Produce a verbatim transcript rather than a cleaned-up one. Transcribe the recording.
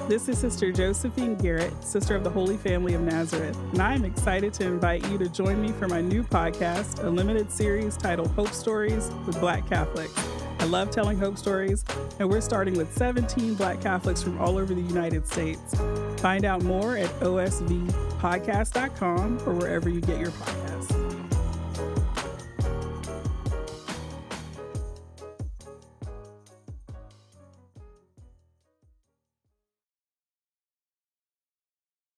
This is Sister Josephine Garrett, Sister of the Holy Family of Nazareth, and I am excited to invite you to join me for my new podcast, a limited series titled Hope Stories with Black Catholics. I love telling hope stories, and we're starting with seventeen Black Catholics from all over the United States. Find out more at o s v podcast dot com or wherever you get your podcasts.